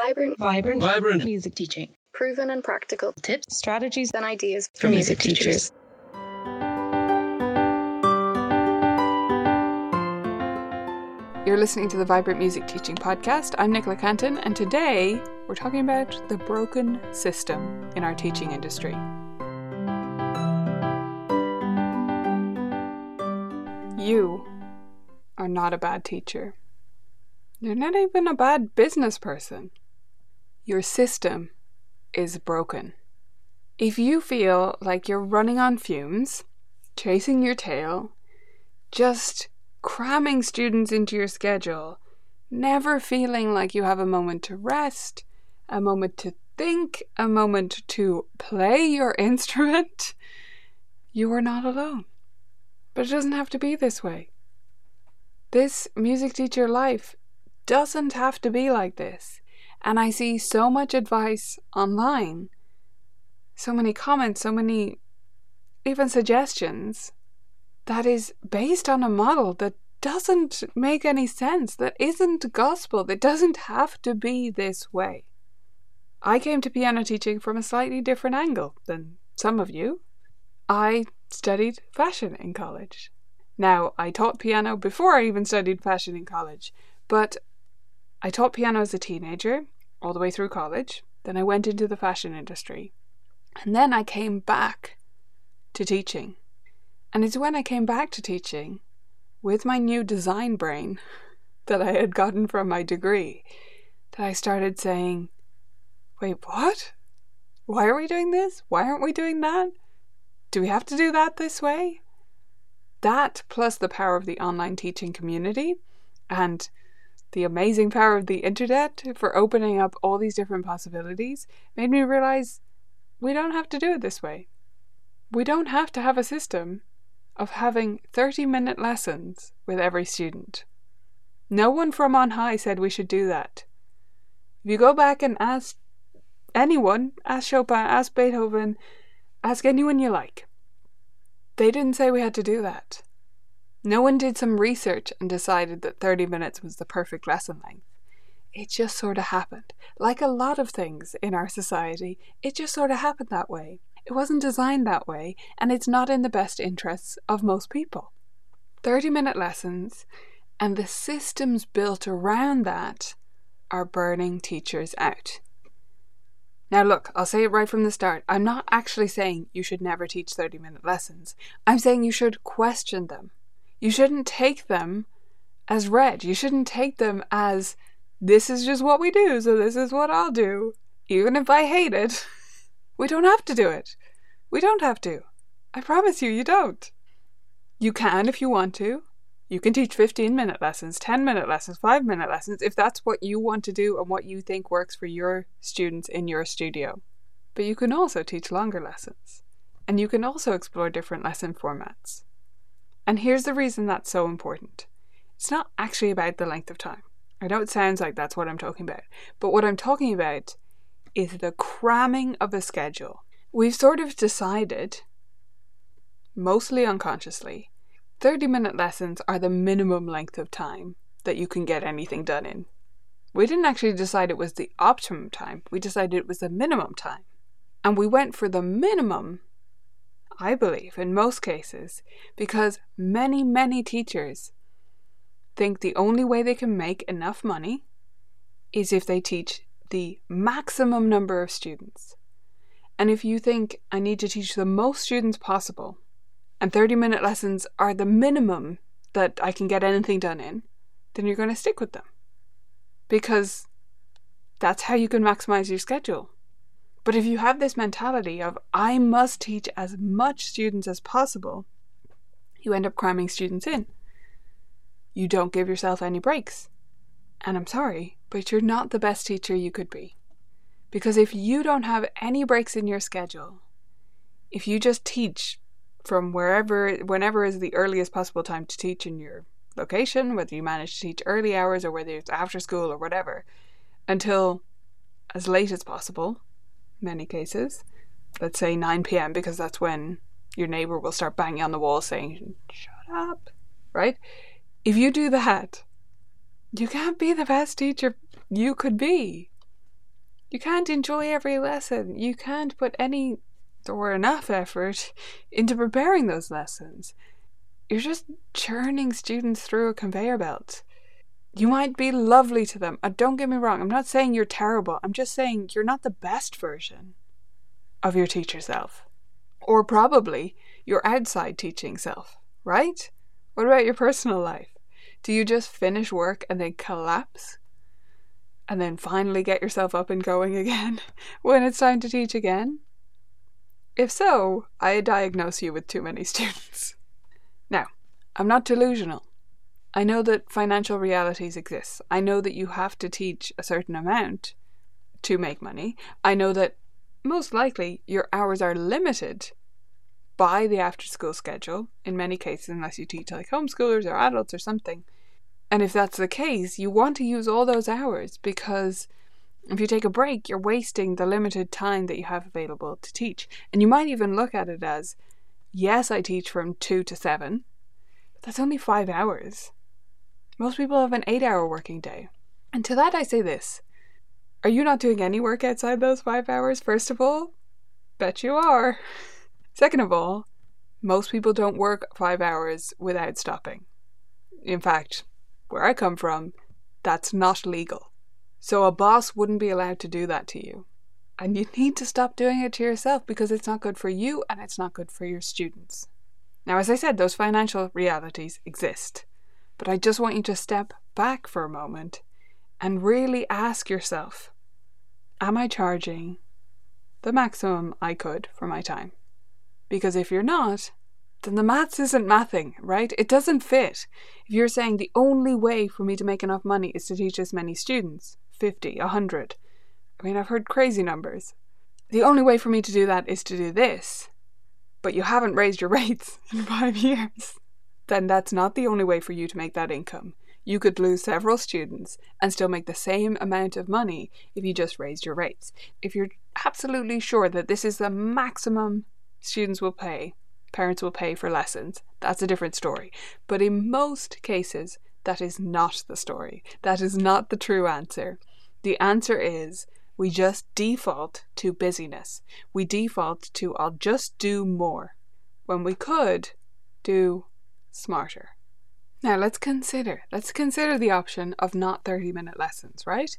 Vibrant music teaching. Proven and practical Tips, strategies, and ideas for music teachers. You're listening to the Vibrant Music Teaching Podcast. I'm Nicola Canton, and today we're talking about the broken system in our teaching industry. You are not a bad teacher. You're not even a bad business person. Your system is broken. If you feel like you're running on fumes, chasing your tail, just cramming students into your schedule, never feeling like you have a moment to rest, a moment to think, a moment to play your instrument, you are not alone. But it doesn't have to be this way. This music teacher life doesn't have to be like this. And I see so much advice online, so many comments, so many even suggestions that is based on a model that doesn't make any sense, that isn't gospel, that doesn't have to be this way. I came to piano teaching from a slightly different angle than some of you. I studied fashion in college. Now, I taught piano before I even studied fashion in college, but I taught piano as a teenager, all the way through college. Then I went into the fashion industry. And then I came back to teaching. And it's when I came back to teaching, with my new design brain that I had gotten from my degree, that I started saying, wait, what? Why are we doing this? Why aren't we doing that? Do we have to do that this way? That, plus the power of the online teaching community and the amazing power of the internet for opening up all these different possibilities, made me realize we don't have to do it this way. We don't have to have a system of having 30-minute lessons with every student. No one from on high said we should do that. If you go back and ask anyone, ask Chopin, ask Beethoven, ask anyone you like, they didn't say we had to do that. No one did some research and decided that 30 minutes was the perfect lesson length. It just sort of happened. Like a lot of things in our society, it just sort of happened that way. It wasn't designed that way, and it's not in the best interests of most people. 30-minute lessons and the systems built around that are burning teachers out. Now look, I'll say it right from the start. I'm not actually saying you should never teach 30-minute lessons. I'm saying you should question them. You shouldn't take them as read. You shouldn't take them as, this is just what we do, so this is what I'll do. Even if I hate it, we don't have to do it. We don't have to. I promise you, you don't. You can if you want to. You can teach 15-minute lessons, 10-minute lessons, 5-minute lessons, if that's what you want to do and what you think works for your students in your studio. But you can also teach longer lessons. And you can also explore different lesson formats. And here's the reason that's so important. It's not actually about the length of time. I know it sounds like that's what I'm talking about. But what I'm talking about is the cramming of a schedule. We've sort of decided, mostly unconsciously, 30-minute lessons are the minimum length of time that you can get anything done in. We didn't actually decide it was the optimum time. We decided it was the minimum time. And we went for the minimum, I believe, in most cases, because many, many teachers think the only way they can make enough money is if they teach the maximum number of students. And if you think, I need to teach the most students possible, and 30-minute lessons are the minimum that I can get anything done in, then you're going to stick with them. Because that's how you can maximize your schedule. But if you have this mentality of, I must teach as much students as possible, you end up cramming students in. You don't give yourself any breaks. And I'm sorry, but you're not the best teacher you could be. Because if you don't have any breaks in your schedule, if you just teach from whenever is the earliest possible time to teach in your location, whether you manage to teach early hours or whether it's after school or whatever, until as late as possible, many cases, let's say 9 p.m. because that's when your neighbor will start banging on the wall saying, shut up, right? If you do that, you can't be the best teacher you could be. You can't enjoy every lesson. You can't put any or enough effort into preparing those lessons. You're just churning students through a conveyor belt. You might be lovely to them. Don't get me wrong. I'm not saying you're terrible. I'm just saying you're not the best version of your teacher self. Or probably your outside teaching self, right? What about your personal life? Do you just finish work and then collapse? And then finally get yourself up and going again when it's time to teach again? If so, I diagnose you with too many students. Now, I'm not delusional. I know that financial realities exist. I know that you have to teach a certain amount to make money. I know that most likely your hours are limited by the after-school schedule, in many cases, unless you teach like homeschoolers or adults or something. And if that's the case, you want to use all those hours, because if you take a break, you're wasting the limited time that you have available to teach. And you might even look at it as, yes, I teach from 2 to 7, but that's only 5 hours. Most people have an 8-hour working day. And to that I say this. Are you not doing any work outside those 5 hours, first of all? Bet you are. Second of all, most people don't work 5 hours without stopping. In fact, where I come from, that's not legal. So a boss wouldn't be allowed to do that to you. And you need to stop doing it to yourself, because it's not good for you and it's not good for your students. Now, as I said, those financial realities exist. But I just want you to step back for a moment and really ask yourself, am I charging the maximum I could for my time? Because if you're not, then the maths isn't mathing, right? It doesn't fit. If you're saying the only way for me to make enough money is to teach this many students, 50, 100. I mean, I've heard crazy numbers. The only way for me to do that is to do this, but you haven't raised your rates in 5 years. Then that's not the only way for you to make that income. You could lose several students and still make the same amount of money if you just raised your rates. If you're absolutely sure that this is the maximum students will pay, parents will pay for lessons, that's a different story. But in most cases, that is not the story. That is not the true answer. The answer is we just default to busyness. We default to I'll just do more, when we could do smarter. Now let's consider the option of not 30-minute lessons, right?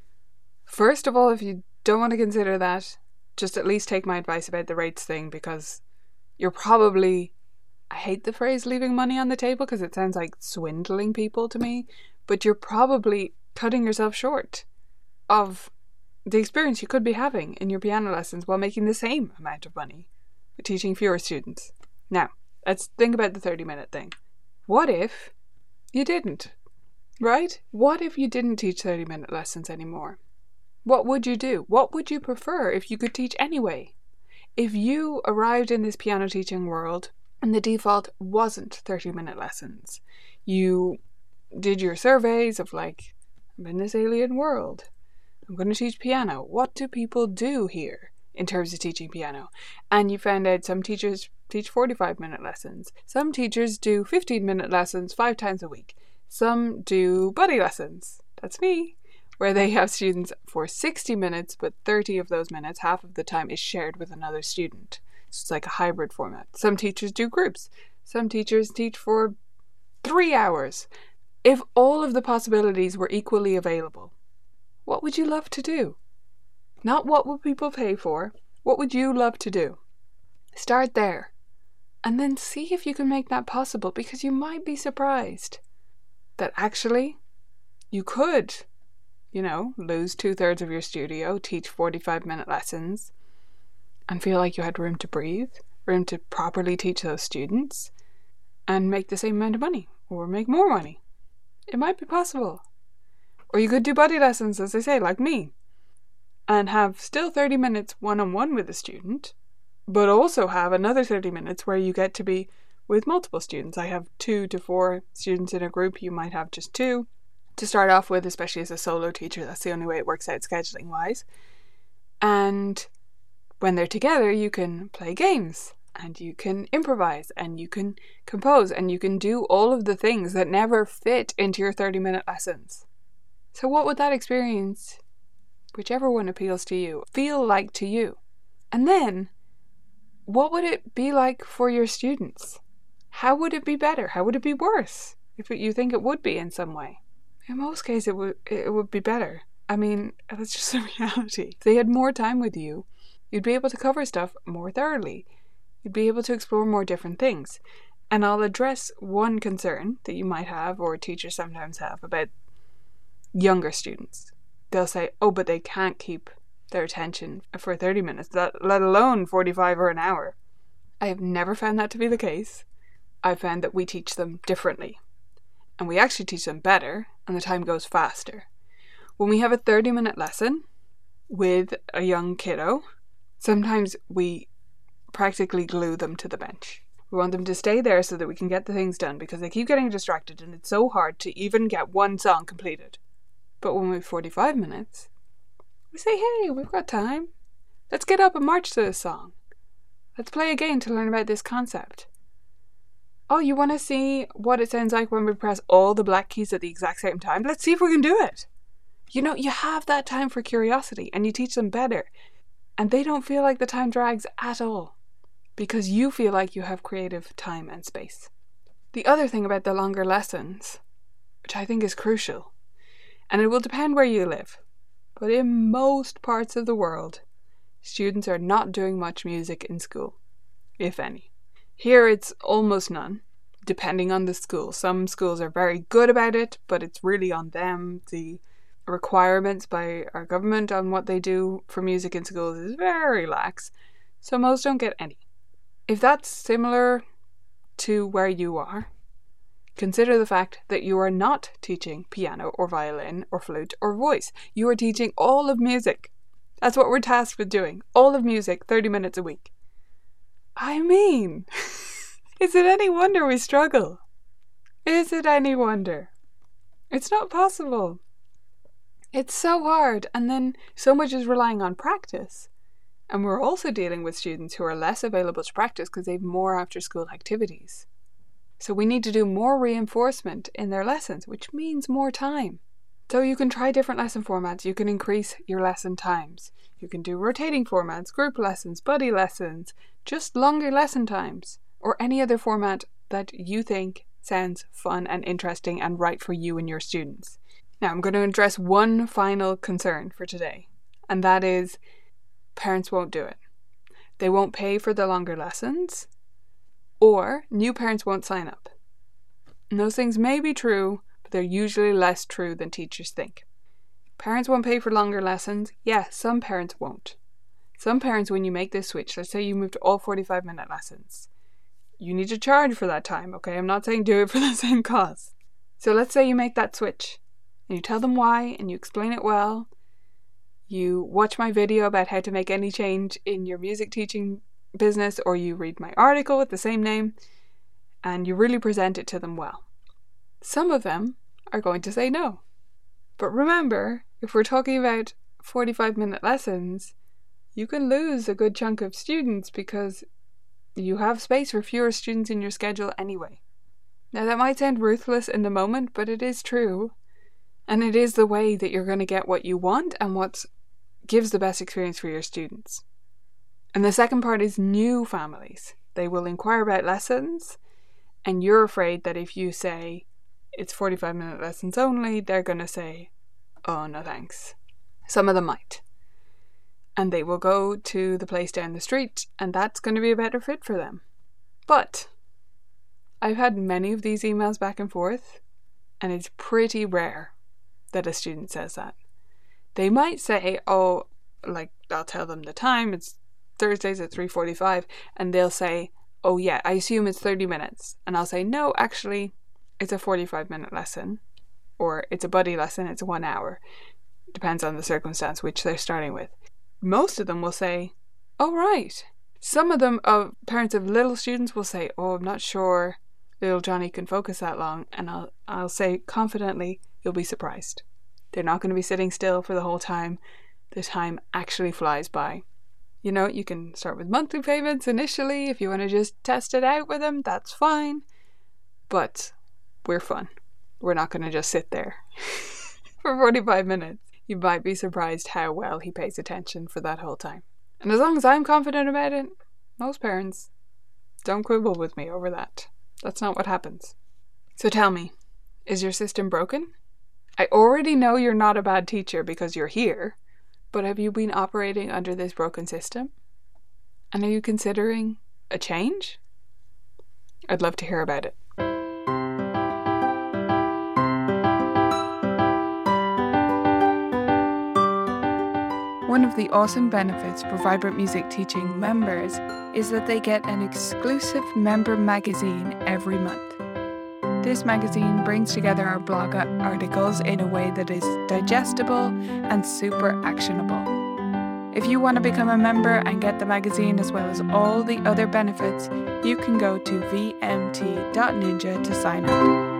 First of all, if you don't want to consider that, just at least take my advice about the rates thing, because you're probably, I hate the phrase leaving money on the table because it sounds like swindling people to me, but you're probably cutting yourself short of the experience you could be having in your piano lessons while making the same amount of money with teaching fewer students. Now, let's think about the 30-minute thing. What if you didn't? Right? What if you didn't teach 30-minute lessons anymore? What would you do? What would you prefer if you could teach anyway? If you arrived in this piano teaching world and the default wasn't 30-minute lessons, you did your surveys of like, I'm in this alien world, I'm going to teach piano. What do people do here in terms of teaching piano? And you found out some teachers teach 45-minute lessons. Some teachers do 15-minute lessons 5 times a week. Some do buddy lessons. That's me. Where they have students for 60 minutes, but 30 of those minutes, half of the time, is shared with another student. So it's like a hybrid format. Some teachers do groups. Some teachers teach for 3 hours. If all of the possibilities were equally available, what would you love to do? Not what would people pay for. What would you love to do? Start there. And then see if you can make that possible, because you might be surprised that actually you could, lose 2/3 of your studio, teach 45-minute lessons, and feel like you had room to breathe, room to properly teach those students, and make the same amount of money, or make more money. It might be possible. Or you could do buddy lessons, as I say, like me, and have still 30 minutes one-on-one with a student, but also have another 30 minutes where you get to be with multiple students. I have 2 to 4 students in a group. You might have just 2 to start off with, especially as a solo teacher. That's the only way it works out scheduling wise. And when they're together, you can play games and you can improvise and you can compose and you can do all of the things that never fit into your 30-minute lessons. So what would that experience whichever one appeals to you, feel like to you? And then, what would it be like for your students? How would it be better? How would it be worse? If you think it would be in some way. In most cases, it would be better. I mean, that's just the reality. If they had more time with you, you'd be able to cover stuff more thoroughly. You'd be able to explore more different things. And I'll address one concern that you might have, or teachers sometimes have, about younger students. They'll say, oh, but they can't keep their attention for 30 minutes, let alone 45 or an hour. I have never found that to be the case. I've found that we teach them differently. And we actually teach them better, and the time goes faster. When we have a 30-minute lesson with a young kiddo, sometimes we practically glue them to the bench. We want them to stay there so that we can get the things done, because they keep getting distracted and it's so hard to even get one song completed. But when we have 45 minutes, we say, hey, we've got time. Let's get up and march to this song. Let's play a game to learn about this concept. Oh, you want to see what it sounds like when we press all the black keys at the exact same time? Let's see if we can do it. You know, you have that time for curiosity, and you teach them better. And they don't feel like the time drags at all, because you feel like you have creative time and space. The other thing about the longer lessons, which I think is crucial, and it will depend where you live, but in most parts of the world, students are not doing much music in school, if any. Here it's almost none, depending on the school. Some schools are very good about it, but it's really on them. The requirements by our government on what they do for music in schools is very lax, so most don't get any. If that's similar to where you are, consider the fact that you are not teaching piano or violin or flute or voice. You are teaching all of music. That's what we're tasked with doing. All of music, 30 minutes a week. I mean, is it any wonder we struggle? Is it any wonder? It's not possible. It's so hard, and then so much is relying on practice. And we're also dealing with students who are less available to practice because they have more after-school activities. So we need to do more reinforcement in their lessons, which means more time. So you can try different lesson formats. You can increase your lesson times. You can do rotating formats, group lessons, buddy lessons, just longer lesson times, or any other format that you think sounds fun and interesting and right for you and your students. Now I'm going to address one final concern for today, and that is parents won't do it. They won't pay for the longer lessons, or new parents won't sign up. And those things may be true, but they're usually less true than teachers think. Parents won't pay for longer lessons. Yeah, some parents won't. Some parents, when you make this switch, let's say you move to all 45-minute lessons, you need to charge for that time, okay? I'm not saying do it for the same cost. So let's say you make that switch, and you tell them why, and you explain it well. You watch my video about how to make any change in your music teaching business, or you read my article with the same name, and you really present it to them well. Some of them are going to say no. But remember, if we're talking about 45-minute lessons, you can lose a good chunk of students because you have space for fewer students in your schedule anyway. Now that might sound ruthless in the moment, but it is true. And it is the way that you're going to get what you want and what gives the best experience for your students. And the second part is new families. They will inquire about lessons, and you're afraid that if you say it's 45-minute lessons only, they're going to say, oh, no thanks. Some of them might. And they will go to the place down the street, and that's going to be a better fit for them. But I've had many of these emails back and forth, and it's pretty rare that a student says that. They might say, oh, like I'll tell them the time, it's Thursdays at 3:45, and they'll say, oh yeah, I assume it's 30 minutes. And I'll say, no, actually, it's a 45-minute lesson, or it's a buddy lesson, it's 1 hour. Depends on the circumstance which they're starting with. Most of them will say, oh right. Some of them, parents of little students, will say, oh, I'm not sure little Johnny can focus that long. And I'll say confidently, you'll be surprised. They're not going to be sitting still for the whole time. The time actually flies by. You know, you can start with monthly payments initially. If you want to just test it out with them, that's fine. But we're fun. We're not going to just sit there for 45 minutes. You might be surprised how well he pays attention for that whole time. And as long as I'm confident about it, most parents don't quibble with me over that. That's not what happens. So tell me, is your system broken? I already know you're not a bad teacher because you're here, but have you been operating under this broken system? And are you considering a change? I'd love to hear about it. One of the awesome benefits for Vibrant Music Teaching members is that they get an exclusive member magazine every month. This magazine brings together our blog articles in a way that is digestible and super actionable. If you want to become a member and get the magazine as well as all the other benefits, you can go to vmt.ninja to sign up.